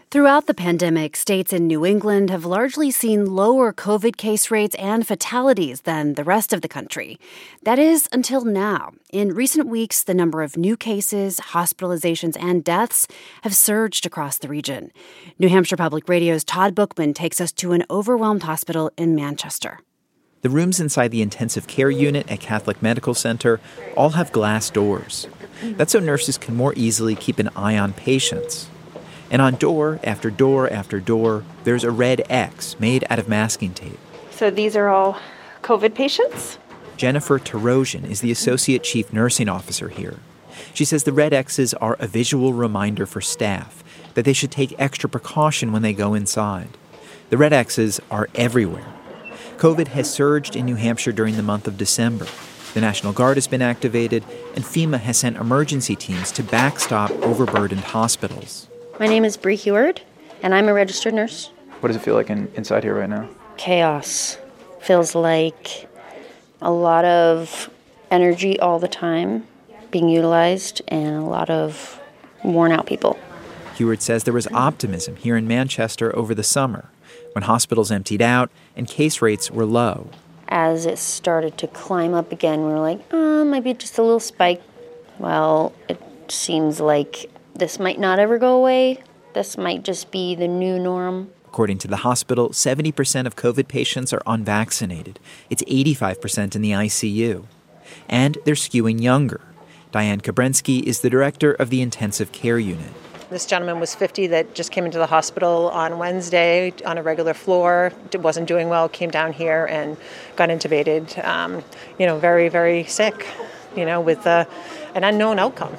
Throughout the pandemic, states in New England have largely seen lower COVID case rates and fatalities than the rest of the country. That is, until now. In recent weeks, the number of new cases, hospitalizations, and deaths have surged across the region. New Hampshire Public Radio's Todd Bookman takes us to an overwhelmed hospital in Manchester. The rooms inside the intensive care unit at Catholic Medical Center all have glass doors. That's so nurses can more easily keep an eye on patients. And on door after door after door, there's a red X made out of masking tape. So these are all COVID patients? Jennifer Tarosian is the Associate Chief Nursing Officer here. She says the red X's are a visual reminder for staff that they should take extra precaution when they go inside. The red X's are everywhere. COVID has surged in New Hampshire during the month of December. The National Guard has been activated, and FEMA has sent emergency teams to backstop overburdened hospitals. My name is Bree Heward, and I'm a registered nurse. What does it feel like inside here right now? Chaos. Feels like a lot of energy all the time being utilized and a lot of worn out people. Heward says there was optimism here in Manchester over the summer when hospitals emptied out and case rates were low. As it started to climb up again, we were like, maybe just a little spike. Well, it seems like this might not ever go away. This might just be the new norm. According to the hospital, 70% of COVID patients are unvaccinated. It's 85% in the ICU. And they're skewing younger. Diane Kabrensky is the director of the intensive care unit. This gentleman was 50 that just came into the hospital on Wednesday on a regular floor, wasn't doing well, came down here and got intubated, very, very sick, with an unknown outcome.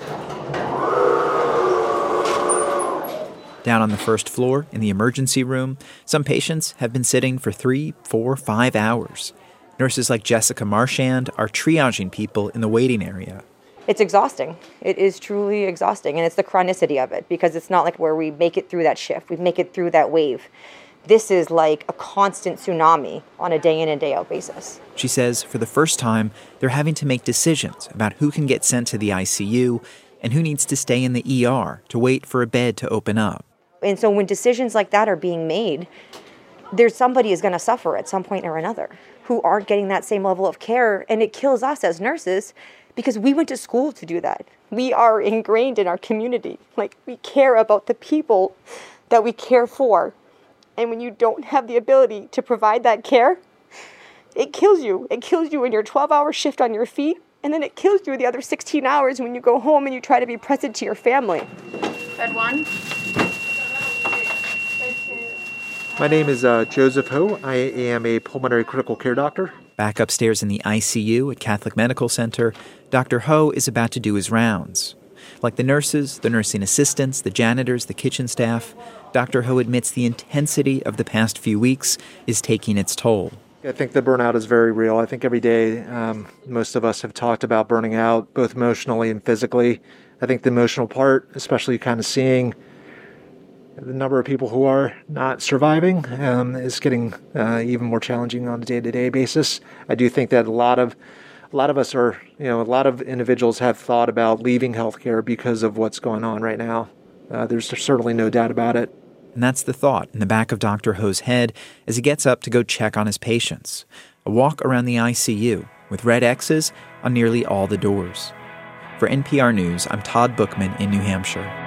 Down on the first floor, in the emergency room, some patients have been sitting for 3, 4, 5 hours. Nurses like Jessica Marchand are triaging people in the waiting area. It's exhausting. It is truly exhausting, and it's the chronicity of it, because it's not like where we make it through that shift, we make it through that wave. This is like a constant tsunami on a day in and day out basis. She says for the first time, they're having to make decisions about who can get sent to the ICU and who needs to stay in the ER to wait for a bed to open up. And so when decisions like that are being made, somebody is going to suffer at some point or another who aren't getting that same level of care, and it kills us as nurses because we went to school to do that. We are ingrained in our community. We care about the people that we care for. And when you don't have the ability to provide that care, it kills you. It kills you in your 12-hour shift on your feet, and then it kills you the other 16 hours when you go home and you try to be present to your family. Bed 1. My name is Joseph Ho. I am a pulmonary critical care doctor. Back upstairs in the ICU at Catholic Medical Center, Dr. Ho is about to do his rounds. Like the nurses, the nursing assistants, the janitors, the kitchen staff, Dr. Ho admits the intensity of the past few weeks is taking its toll. I think the burnout is very real. I think every day most of us have talked about burning out, both emotionally and physically. I think the emotional part, especially kind of seeing the number of people who are not surviving, is getting even more challenging on a day-to-day basis. I do think that a lot of us are, a lot of individuals have thought about leaving healthcare because of what's going on right now. There's certainly no doubt about it. And that's the thought in the back of Dr. Ho's head as he gets up to go check on his patients. A walk around the ICU with red X's on nearly all the doors. For NPR News, I'm Todd Bookman in New Hampshire.